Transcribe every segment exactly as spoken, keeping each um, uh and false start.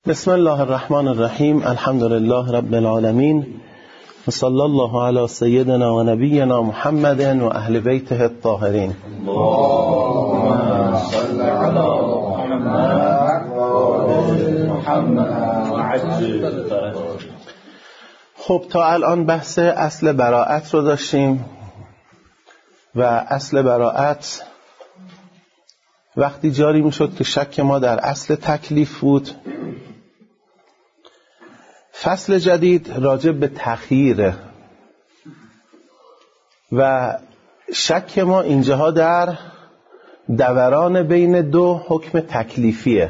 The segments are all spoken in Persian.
بسم الله الرحمن الرحیم. الحمد لله رب العالمین و صلی الله علی سیدنا و نبینا محمد و اهل بیته الطاهرین. اللهم صل علی محمد و آل محمد وعجل. خب تا الان بحث اصل براءت رو داشتیم و اصل براءت وقتی جاری می شد که شک ما در اصل تکلیف بود. فصل جدید راجع به تخییره و شک ما اینجاها در دوران بین دو حکم تکلیفیه.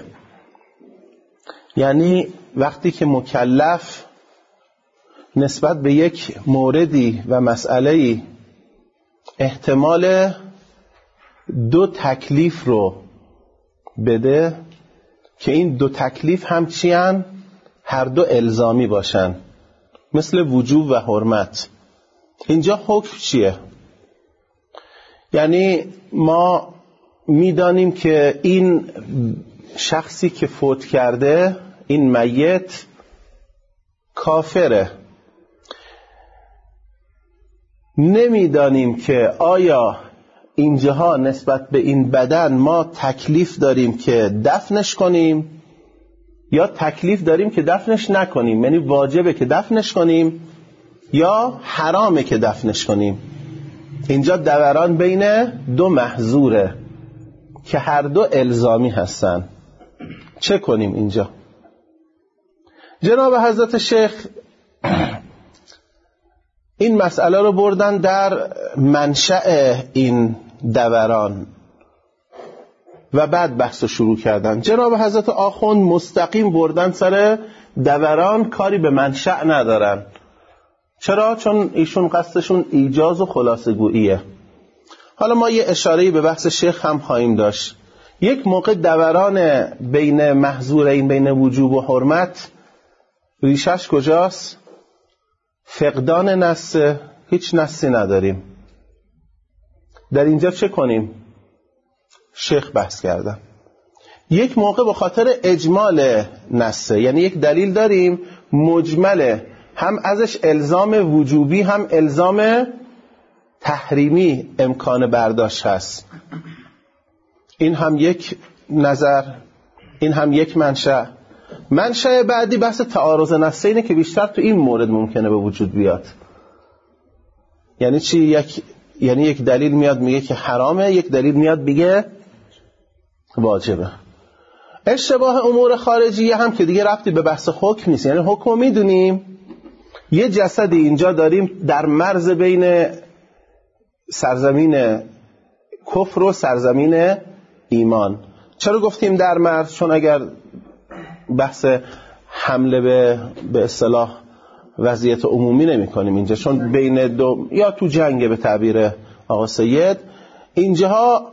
یعنی وقتی که مکلف نسبت به یک موردی و مسئله‌ای احتمال دو تکلیف رو بده که این دو تکلیف هم چی هن؟ هر دو الزامی باشن، مثل وجوب و حرمت. اینجا حکم چیه؟ یعنی ما میدانیم که این شخصی که فوت کرده، این میت کافره. نمیدانیم که آیا اینجاها نسبت به این بدن ما تکلیف داریم که دفنش کنیم یا تکلیف داریم که دفنش نکنیم، یعنی واجبه که دفنش کنیم یا حرامه که دفنش کنیم. اینجا دوران بین دو محظوره که هر دو الزامی هستن. چه کنیم اینجا؟ جناب حضرت شیخ این مسئله رو بردن در منشأ این دوران و بعد بحث رو شروع کردن. جناب حضرت آخوند مستقیم بردن سر دوران، کاری به منشأ ندارن. چرا؟ چون ایشون قصدشون ایجاز و خلاصه گوییه. حالا ما یه اشاره‌ای به بحث شیخ هم خواهیم داشت. یک موقع دوران بین محظورین، بین وجوب و حرمت، ریشش کجاست؟ فقدان نص. هیچ نصی نداریم. در اینجا چه کنیم؟ شیخ بحث کردن. یک موقع به خاطر اجمال نصه، یعنی یک دلیل داریم مجمله، هم ازش الزام وجوبی هم الزام تحریمی امکان برداشت هست. این هم یک نظر، این هم یک منشأ. منشأ بعدی بحث تعارض نصه اینه که بیشتر تو این مورد ممکنه به وجود بیاد. یعنی چی؟ یک یعنی یک دلیل میاد میگه که حرامه، یک دلیل میاد میگه واجبه. اشتباه امور خارجیه هم که دیگه ربطی به بحث حکم نیست. یعنی حکم رو میدونیم، یه جسدی اینجا داریم در مرز بین سرزمین کفر و سرزمین ایمان. چرا گفتیم در مرز؟ چون اگر بحث حمله به به اصطلاح وضعیت عمومی نمی کنیم اینجا، چون بین دو یا تو جنگ به تعبیر آقا سید، اینجاها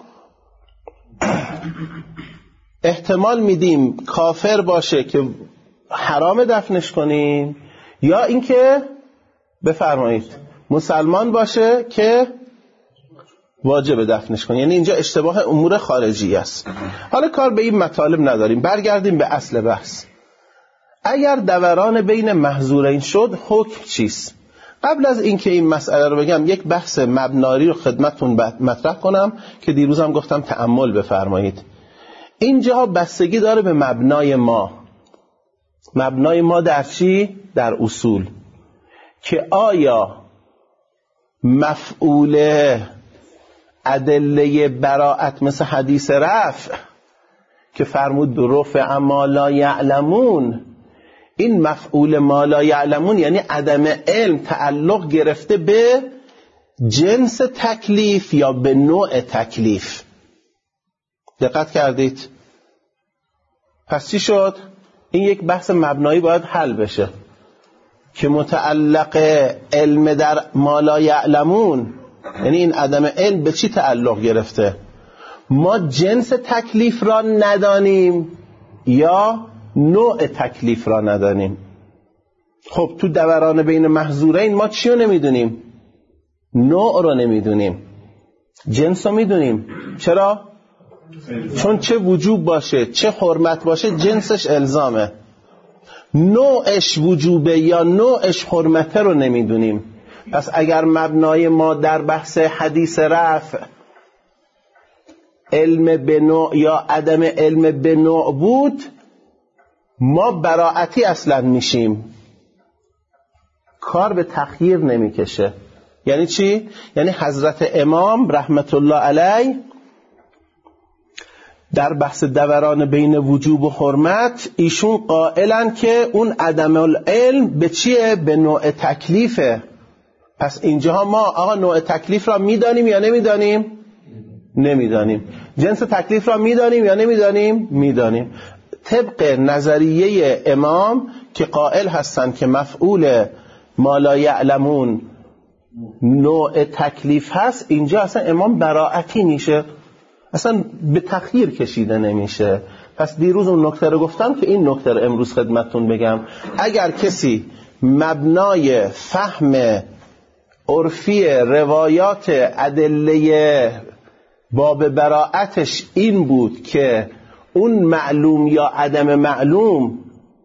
احتمال میدیم کافر باشه که حرام دفنش کنیم، یا اینکه بفرمایید مسلمان باشه که واجب دفنش کنیم. یعنی اینجا اشتباه امور خارجی است. حالا کار به این مطالب نداریم، برگردیم به اصل بحث. اگر دوران بین محظورین شد، حکم چیست؟ قبل از اینکه این مسئله رو بگم، یک بحث مبنایی رو خدمتتون مطرح کنم که دیروزم گفتم تأمل بفرمایید. اینجا بستگی داره به مبنای ما. مبنای ما در چی؟ در اصول. که آیا مفعول ادله براءت مثل حدیث رفع که فرمود رفع ما لا یعلمون، این مفعول ما لا یعلمون یعنی عدم علم تعلق گرفته به جنس تکلیف یا به نوع تکلیف؟ دقت کردید؟ پس چی شد؟ این یک بحث مبنایی باید حل بشه که متعلق علم در ما لا یعلمون، یعنی این عدم علم به چی تعلق گرفته؟ ما جنس تکلیف را ندانیم یا نوع تکلیف را ندانیم. خب تو دوران بین محظورین ما چی رو نمیدونیم؟ نوع رو نمیدونیم، جنس رو میدونیم. چرا؟ چون چه وجوب باشه چه حرمت باشه جنسش الزامه. نوعش وجوبه یا نوعش حرمته رو نمیدونیم. پس اگر مبنای ما در بحث حدیث رفع علم به نوع یا عدم علم به نوع بود، ما براعتی اصلا میشیم، کار به تخییر نمیکشه. یعنی چی؟ یعنی حضرت امام رحمت الله علیه در بحث دوران بین وجوب و حرمت ایشون قائلن که اون عدم العلم به چیه؟ به نوع تکلیفه. پس اینجا ما آقا نوع تکلیف را میدانیم یا نمیدانیم؟ نمیدانیم. جنس تکلیف را میدانیم یا نمیدانیم؟ میدانیم. طبق نظریه امام که قائل هستن که مفعول ما لا یعلمون نوع تکلیف هست، اینجا اصلا امام براعتی میشه، اصلا به تخییر کشیده نمیشه. پس دیروز اون نکته رو گفتم که این نکته رو امروز خدمتتون بگم. اگر کسی مبنای فهم عرفی روایات ادله باب براعتش این بود که اون معلوم یا عدم معلوم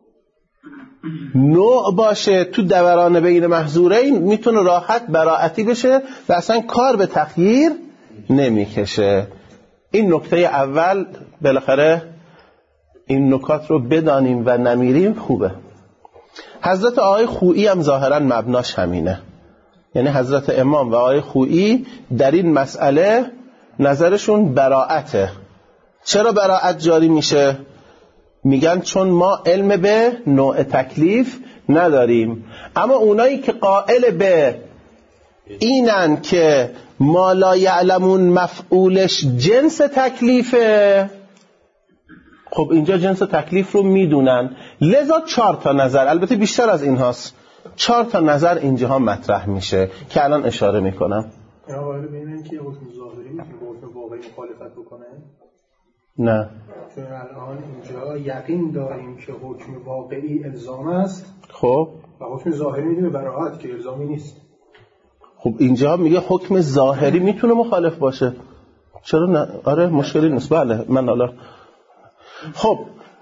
نوع باشه تو دوران بین محظورین، میتونه راحت براعتی بشه و اصلا کار به تخییر نمیکشه. این نکته اول، بالاخره این نکات رو بدانیم و نمیریم خوبه. حضرت آقای خویی هم ظاهرا مبناش همینه، یعنی حضرت امام و آقای خویی در این مسئله نظرشون براعته. چرا براعت جاری میشه؟ میگن چون ما علم به نوع تکلیف نداریم. اما اونایی که قائل به اینن که ما لا یعلمون مفعولش جنس تکلیفه، خب اینجا جنس تکلیف رو میدونن، لذا چهار تا نظر، البته بیشتر از این هاست، چهار تا نظر اینجا مطرح میشه که الان اشاره میکنم. اینا قائل به اینن که حکم ظاهری میتونه با حکم واقعی مخالفت بکنه؟ نه، چون الان اینجا یقین داریم که حکم واقعی الزام است، خب و حکم ظاهری میتونه براعت که الزامی نیست. خب اینجا میگه حکم ظاهری میتونه مخالف باشه، چرا نه؟ آره مشکلی نیست. بله من حالا خب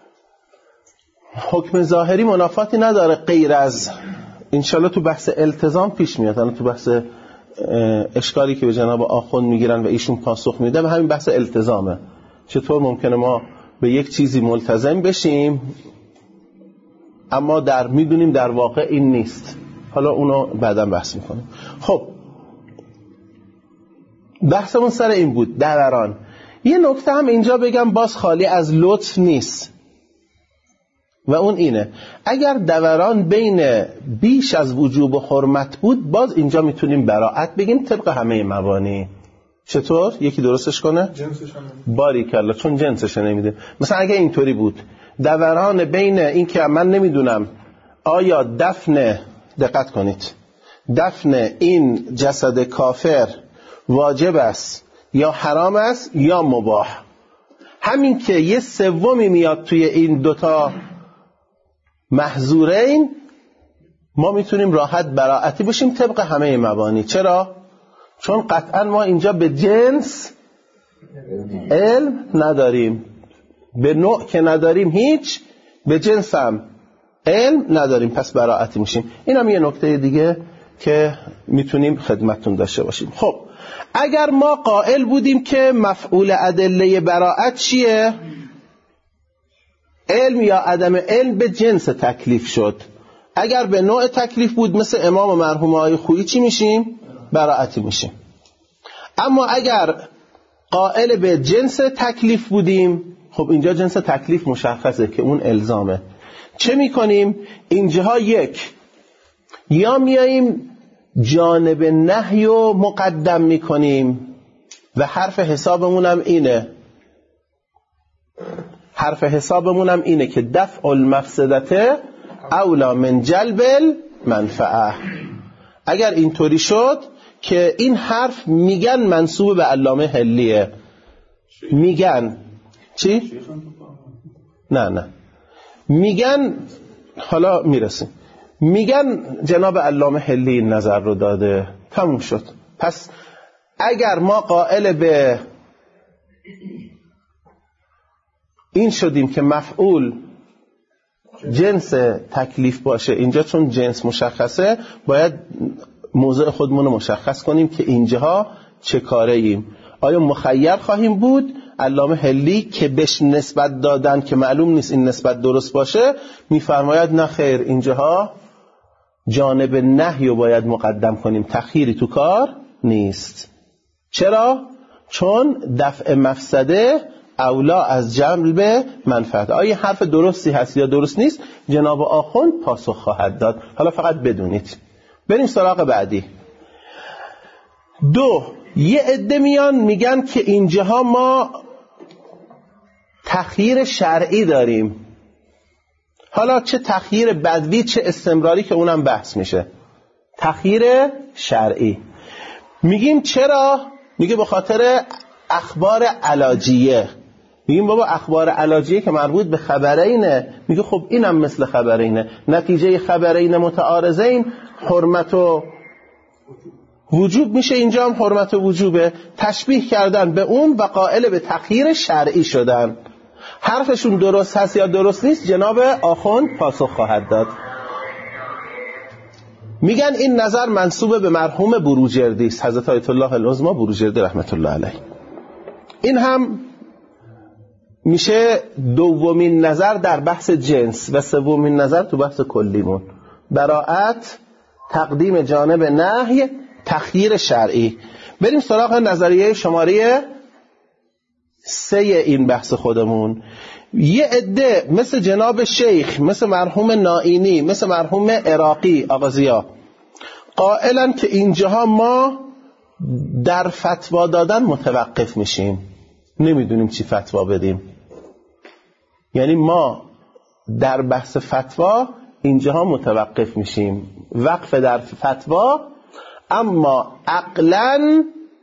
حکم ظاهری منافاتی نداره غیر از انشالله تو بحث التزام پیش میاد، الان تو بحث اشکالی که به جناب آخوند میگیرن و ایشون پاسخ میده به همین بحث التزامه. چطور ممکنه ما به یک چیزی ملتزم بشیم اما در میدونیم در واقع این نیست، حالا اونو بعداً بحث میکنیم. خب بحثمون سر این بود دوران. یه نکته هم اینجا بگم باز خالی از لطف نیست و اون اینه اگر دوران بین بیش از وجوب و حرمت بود، باز اینجا میتونیم براعت بگیم طبق همه مبانی. چطور؟ یکی درستش کنه؟ جنسش هم باریکلا، چون جنسش نمیده. مثلا اگه اینطوری بود دوران بین این که من نمیدونم آیا دفن، دقت کنید، دفن این جسد کافر واجب است یا حرام است یا مباح، همین که یه سومی میاد توی این دوتا محظورین، ما میتونیم راحت براعتی بشیم طبق همه مبانی. چرا؟ چون قطعا ما اینجا به جنس علم نداریم، به نوع که نداریم هیچ، به جنس هم علم نداریم، پس براعتی میشیم. این هم یه نکته دیگه که میتونیم خدمتتون داشته باشیم. خب اگر ما قائل بودیم که مفعول ادله براعت چیه؟ علم یا عدم علم به جنس تکلیف شد. اگر به نوع تکلیف بود مثل امام و مرحوم آقای خویی چی میشیم؟ براعتی میشیم. اما اگر قائل به جنس تکلیف بودیم، خب اینجا جنس تکلیف مشخصه که اون الزامه. چه میکنیم؟ اینجاها یک، یا میاییم جانب نهی و مقدم میکنیم و حرف حسابمون هم اینه حرف حسابمون هم اینه که دفع المفسدته اولا من جلب المنفعه. اگر اینطوری شد که این حرف میگن منسوب به علامه حلیه، میگن چی؟ نه نه میگن، حالا میرسیم، میگن جناب علامه حلی این نظر رو داده، تموم شد. پس اگر ما قائل به این شدیم که مفعول جنس تکلیف باشه اینجا، چون جنس مشخصه باید موضع خودمون رو مشخص کنیم که اینجاها چه کاره ایم. آیا مخیر خواهیم بود؟ علامه حلی که بهش نسبت دادن که معلوم نیست این نسبت درست باشه میفرماید نه خیر، اینجاها جانب نهی رو باید مقدم کنیم، تأخیری تو کار نیست. چرا؟ چون دفع مفسده اولا از جلب منفعت. آیا حرف درستی هست یا درست نیست؟ جناب آخوند پاسخ خواهد داد. حالا فقط بدونید. بریم سراغ بعدی. دو، یه عده میان میگن که اینجاها ما تخییر شرعی داریم. حالا چه تخییر بدوی چه استمراری که اونم بحث میشه. تخییر شرعی میگیم چرا؟ میگه به خاطر اخبار علاجیه. میگیم بابا اخبار علاجیه که مربوط به خبرینه. میگه خب اینم مثل خبرینه، نتیجه خبرین متعارضین حرمت و وجوب میشه، اینجا هم حرمت و وجوبه. تشبیه کردن به اون و قائل به تخییر شرعی شدن. حرفشون درست هست یا درست نیست جناب آخوند پاسخ خواهد داد. میگن این نظر منسوب به مرحوم بروجردی است، حضرت آیت الله العظمی بروجردی رحمت الله علیه. این هم میشه دومین نظر در بحث جنس و سومین نظر تو بحث کلیمون. براءت، تقدیم جانب نهی، تخییر شرعی. بریم سراغ نظریه شماره سه این بحث خودمون. یه عده مثل جناب شیخ، مثل مرحوم نائینی، مثل مرحوم عراقی آغازیا قائلن که اینجاها ما در فتوا دادن متوقف میشیم، نمیدونیم چی فتوا بدیم. یعنی ما در بحث فتوا اینجاها متوقف میشیم، وقف در فتوا، اما عقلاً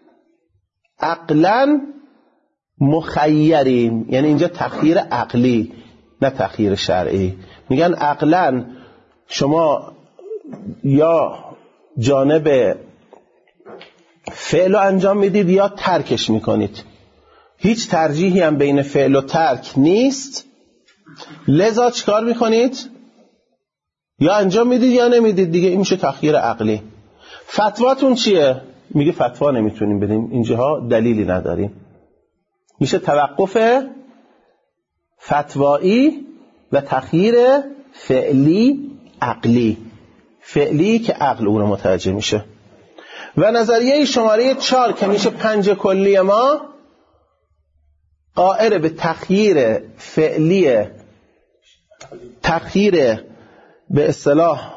عقلاً مخیریم. یعنی اینجا تخییر عقلی نه تخییر شرعی. میگن عقلاً شما یا جانب فعل رو انجام میدید یا ترکش میکنید، هیچ ترجیحی هم بین فعل و ترک نیست. لذا چیکار میکنید؟ یا انجام میدید یا نمیدید دیگه. این میشه تخییر عقلی. فتواتون چیه؟ میگه فتوا نمیتونیم بدیم، اینجاها دلیلی نداریم. میشه توقف فتوایی و تخییر فعلی عقلی. فعلی که عقل اون رو متوجه میشه. و نظریه شماره چهار که میشه پنج کلی ما قائل به تخییر فعلی، تخییر به اصطلاح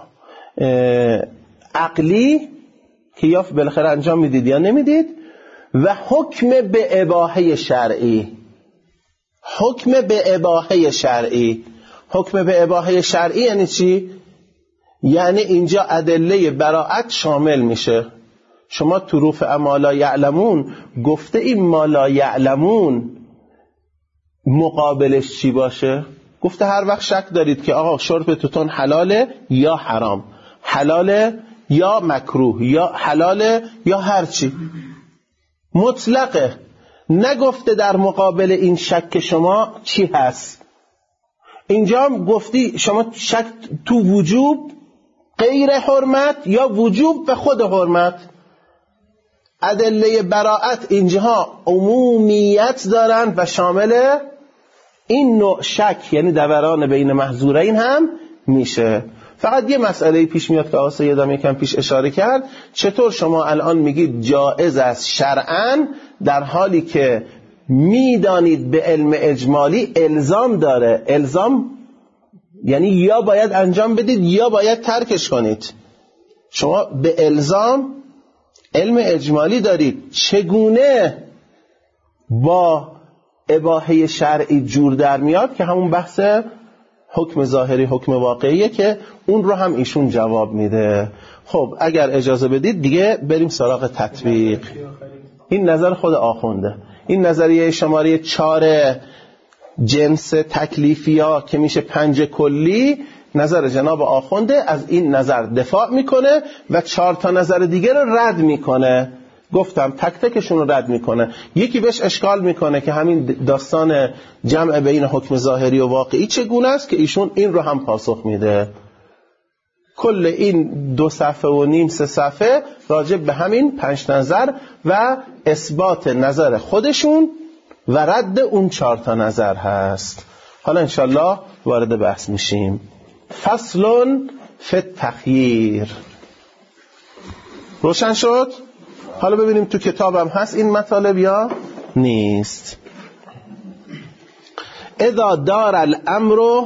عقلی که یا بالاخره انجام میدید یا نمیدید، و حکم به اباحه شرعی. حکم به اباحه شرعی. حکم به اباحه شرعی یعنی چی؟ یعنی اینجا ادله براءت شامل میشه. شما تو رفع ما لا یعلمون گفته این ما لا یعلمون مقابلش چی باشه؟ گفته هر وقت شک دارید که آقا شرب توتون حلاله یا حرام، حلاله یا مکروه، یا حلاله یا هر چی، مطلقه. نگفته در مقابل این شک شما چی هست. اینجا هم گفتی شما شک تو وجوب غیر حرمت یا وجوب به خود حرمت. ادله براءت اینجاها عمومیت دارن و شامل این نوع شک یعنی دوران بین محظورین هم میشه. فقط یه مسئله پیش میاد که آقا سیدم یکم پیش اشاره کرد. چطور شما الان میگید جائز است شرعاً در حالی که میدانید به علم اجمالی الزام داره؟ الزام یعنی یا باید انجام بدید یا باید ترکش کنید. شما به الزام علم اجمالی دارید، چگونه با اباحه شرعی جور در میاد که همون بحث حکم ظاهری حکم واقعیه که اون رو هم ایشون جواب میده. خب اگر اجازه بدید دیگه بریم سراغ تطبیق. این نظر خود آخونده. این نظریه شماره چهار جنس تکلیفی ها که میشه پنج کلی، نظر جناب آخونده از این نظر دفاع میکنه و چهار تا نظر دیگه رو رد میکنه. گفتم تک تکشون رو رد میکنه. یکی بهش اشکال میکنه که همین داستان جمع بین حکم ظاهری و واقعی چگونه است، که ایشون این رو هم پاسخ میده. کل این دو صفحه و نیم سه صفحه راجع به همین پنج نظر و اثبات نظر خودشون و رد اون چهار تا نظر هست. حالا انشالله وارد بحث میشیم. فصلون فی التخییر. روشن شد؟ حالا ببینیم تو کتابم هست این مطالب یا نیست. اذا دار الامر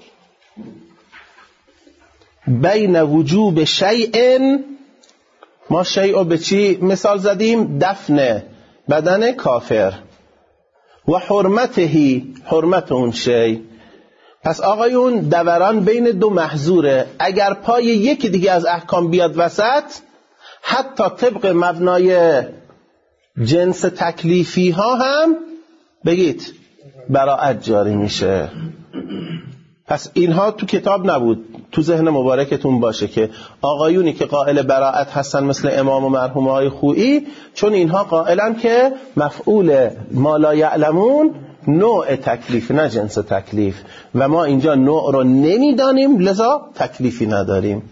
بین وجوب شیء، ما شیء به چی مثال زدیم؟ دفن بدن کافر و حرمته، حرمت اون شیء. پس آقایون دوران بین دو محظوره. اگر پای یکی دیگه از احکام بیاد وسط، حتی طبق مبنای جنس تکلیفی ها هم بگید براءت جاری میشه. پس اینها تو کتاب نبود، تو ذهن مبارکتون باشه که آقایونی که قائل براءت هستن مثل امام و مرحوم های خویی، چون اینها قائلن که مفعول ما لا یعلمون نوع تکلیف نه جنس تکلیف، و ما اینجا نوع رو نمیدانیم لذا تکلیفی نداریم.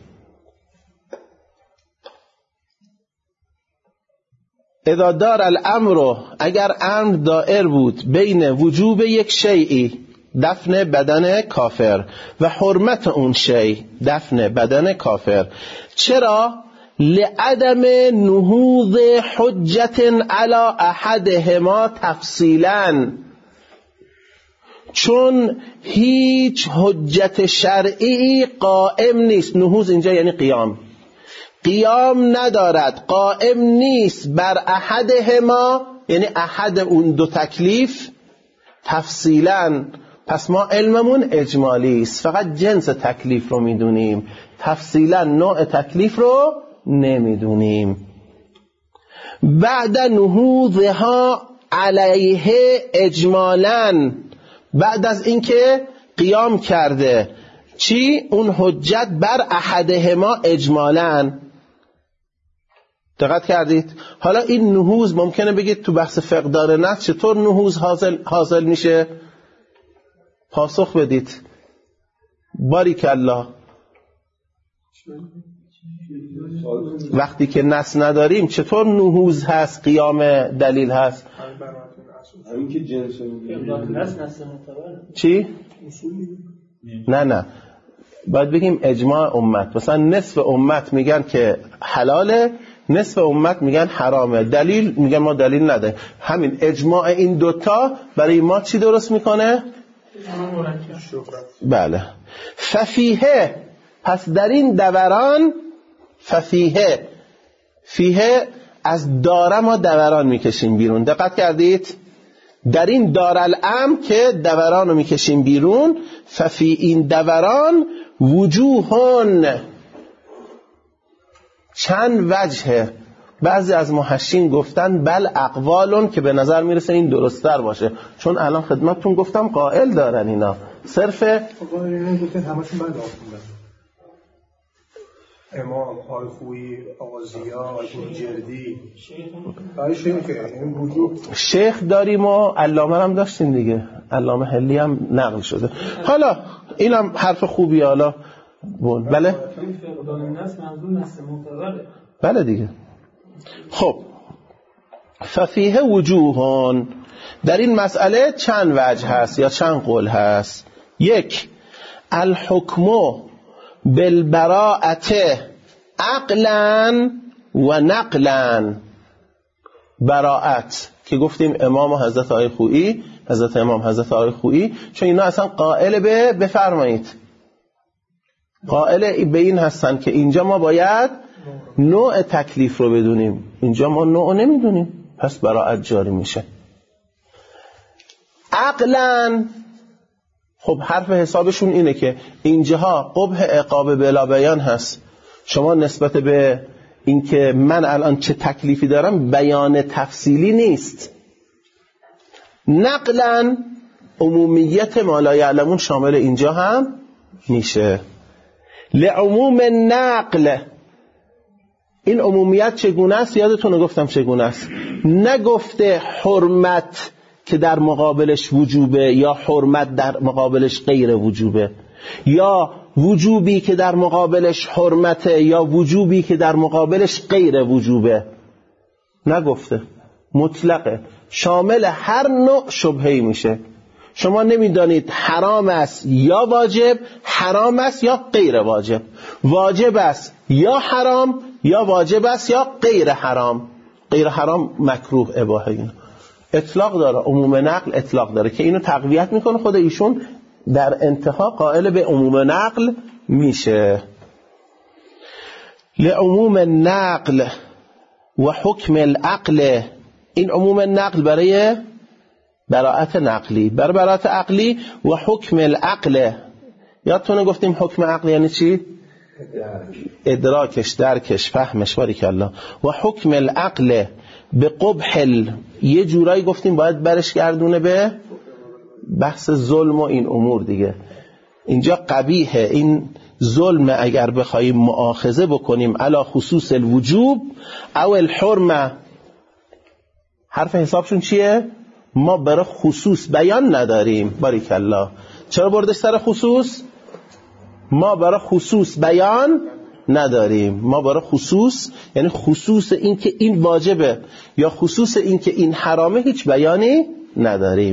اذا دار الامر، اگر امر دائر بود بین وجوب یک شیئی، دفن بدن کافر، و حرمت اون شیء، دفن بدن کافر. چرا؟ لعدم نهوض حجت علی احدهما تفصیلا، چون هیچ حجت شرعی قائم نیست. نهوض اینجا یعنی قیام، قیام ندارد، قائم نیست بر احدهما، یعنی احد اون دو تکلیف، تفصیلا. پس ما علممون اجمالی است، فقط جنس تکلیف رو میدونیم، تفصیلا نوع تکلیف رو نمیدونیم. بعد نهوضها علیه اجمالا، بعد از اینکه قیام کرده چی؟ اون حجت بر احدهما اجمالا. دقت کردید؟ حالا این نهوض ممکنه بگید تو بحث فقدار نفس چطور نهوض حاصل, حاصل میشه؟ پاسخ بدید. باریکالله. وقتی که نص نداریم چطور نهوض هست، قیام دلیل هست؟ همین که جنس چی؟ نه نه باید بگیم اجماع امت. مثلا نصف امت میگن که حلاله، نصف امت میگن حرامه. دلیل میگن ما دلیل نداریم. همین اجماع این دوتا برای ما چی درست میکنه؟ بله. ففیه، پس در این دوران، ففیه، فیه از داره ما دوران میکشیم بیرون. دقت کردید؟ در این دارالامر که دوران رو میکشیم بیرون، ففی این دوران وجوهن، چند وجهه. بعضی از محشین گفتن بل اقوالون، که به نظر میرسه این درست‌تر باشه، چون الان خدمتتون گفتم قائل دارن اینا صرف قائلین گفتن همشون بعد آخوندن. امام آقای خویی، آقا زیا، آقای جردی، آقای شیخ. این وجوه شیخ داریم و علامه هم داشتیم دیگه، علامه حلی هم نقل شده. حالا اینم حرف خوبی. حالا بون بله بله دیگه. خب ففیه وجوهان، در این مسئله چند وجه هست یا چند قول هست. یک، الحکم بالبراءت عقلا و نقلا. براءت که گفتیم امام و حضرت آقای خویی، حضرت امام حضرت آقای خویی، چون اینا اصلا قائل به بفرمایید قائل به این هستن که اینجا ما باید نوع تکلیف رو بدونیم، اینجا ما نوع نمیدونیم، پس براءت جاری میشه. عقلا، خب حرف حسابشون اینه که اینجاها قبح عقاب بلا بیان هست. شما نسبت به اینکه من الان چه تکلیفی دارم بیان تفصیلی نیست. نقلا، عمومیت ما لا یعلمون شامل اینجا هم میشه. لعموم نقل، این عمومیت چگونه است؟ یادتونه گفتم چگونه است. نگفته حرمت که در مقابلش وجوبه یا حرمت در مقابلش غیر وجوبه، یا وجوبی که در مقابلش حرمته یا وجوبی که در مقابلش غیر وجوبه. نگفته، مطلقه، شامل هر نوع شبهه‌ای میشه. شما نمیدانید حرام است یا واجب، حرام است یا غیر واجب، واجب است یا حرام، یا واجب است یا غیر حرام. غیر حرام مکروه اباحه. این اطلاق داره، عموم نقل اطلاق داره که اینو تقویت میکنه. خود ایشون در انتها قائل به عموم نقل میشه. لعموم نقل و حکم العقل. این عموم نقل برای براءت نقلی، برای براءت عقلی و حکم العقل. یادتونه گفتیم حکم عقل یعنی چی؟ ادراکش، درکش، فهمش. باریکالله. و حکم العقل به قبح ال... یه جورایی گفتیم باید برش گردونه به بحث ظلم و این امور دیگه. اینجا قبیحه این ظلم اگر بخوایم مؤاخذه بکنیم علا خصوص الوجوب او الحرمه. حرف حسابشون چیه؟ ما برای خصوص بیان نداریم. باریکالله. چرا بردش سر خصوص؟ ما برای خصوص بیان نداریم. ما برای خصوص یعنی خصوص این که این واجبه یا خصوص این که این حرامه هیچ بیانی نداریم.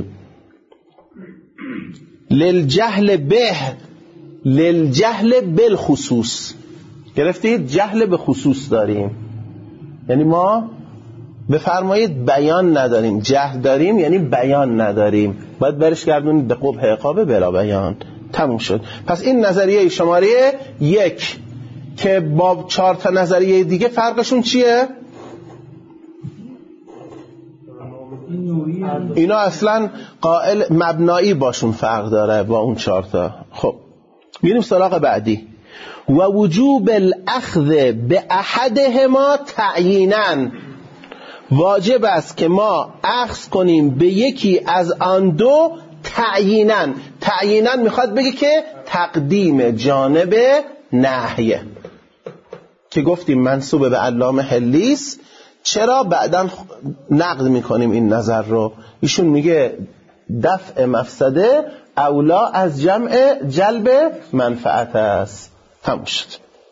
للجهل به، للجهل بالخصوص. گرفتید؟ جهل به خصوص داریم یعنی ما بفرمایید بیان نداریم. جهل داریم یعنی بیان نداریم. باید برش گردونید به قبح عقاب بلا بیان. تموم شد. پس این نظریه شماره یک که با چهار تا نظریه دیگه فرقشون چیه؟ اینا اصلا قائل مبنایی باشون فرق داره با اون چهار تا. خب میریم سراغ بعدی. و وجوب الاخذ به احدهما تعیینا. واجب است که ما اخذ کنیم به یکی از آن دو تعیینا. تعیینا میخواد بگه که تقدیم جانب نهیه که گفتیم منسوب به علامه حلیس. چرا بعداً نقد میکنیم این نظر رو؟ ایشون میگه دفع مفسده اولا از جمع جلب منفعت است. تموم شد.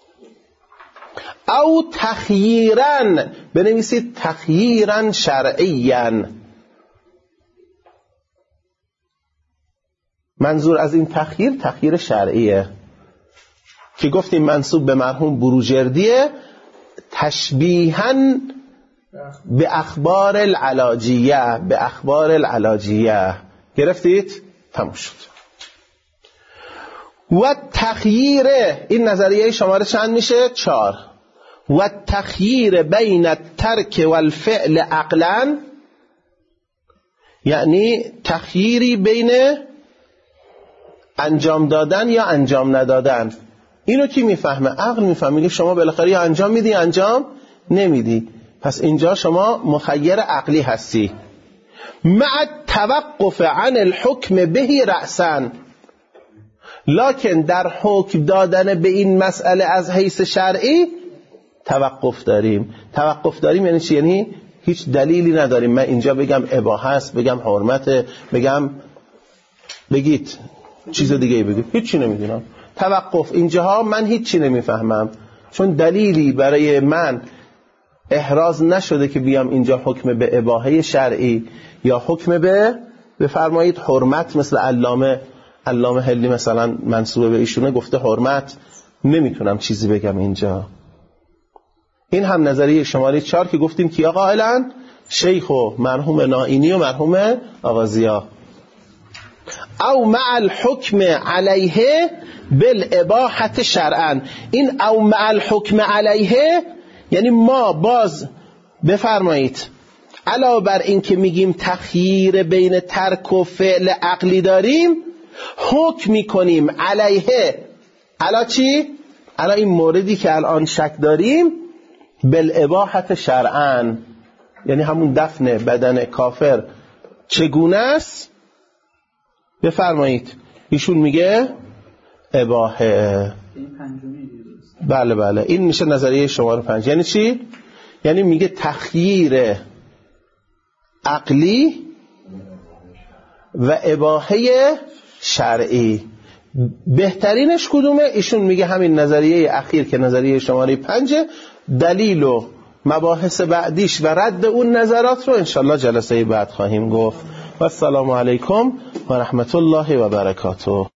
او تخییراً، بنویسید تخییراً شرعیاً. منظور از این تخییر تخییر شرعیه که گفتیم منسوب به مرحوم بروجردیه تشبیهاً به اخبار العلاجیه، به اخبار العلاجیه. گرفتید؟ تموم شد. و تخییر، این نظریه شماره چند میشه؟ چهار. و تخییر بین الترک والفعل عقلاً، یعنی تخییری بین انجام دادن یا انجام ندادن. اینو کی میفهمه؟ عقل میفهمه. میگه شما بالاخره یا انجام میدی انجام نمیدی، پس اینجا شما مخیر عقلی هستی. مع توقف عن الحکم به رأساً، لکن در حکم دادن به این مسئله از حیث شرعی توقف داریم. توقف داریم یعنی چی؟ یعنی هیچ دلیلی نداریم. من اینجا بگم اباحه است، بگم حرمت، بگم بگید چیز دیگه بگید، هیچی نمیدونم. توقف اینجاها من هیچی نمیفهمم، چون دلیلی برای من احراز نشده که بیام اینجا حکم به اباحه شرعی یا حکم به بفرمایید حرمت. مثل علامه علامه حلی مثلا منسوبه به ایشونه گفته حرمت، نمیتونم چیزی بگم اینجا. این هم نظریه شماره چهار که گفتیم کیا قائلن؟ شیخ و مرحوم نائینی و مرحوم آغازیا. او مع الحکم علیه بالاباحه شرعا. این او مع الحکم علیه یعنی ما باز بفرمایید علاوه بر این که میگیم تخییر بین ترک و فعل عقلی داریم، حکم میکنیم علیه علا چی؟ علا این موردی که الان شک داریم بالاباحه شرعا، یعنی همون دفن بدن کافر چگونه است؟ بفرمایید ایشون میگه اباحه. بله بله این میشه نظریه شماره پنج. یعنی چی؟ یعنی میگه تخییر عقلی و اباحه شرعی بهترینش کدومه؟ ایشون میگه همین نظریه اخیر که نظریه شماره پنجه. دلیل و مباحث بعدیش و رد اون نظرات رو انشالله جلسه بعد خواهیم گفت. و السلام علیکم و رحمت الله و برکاته.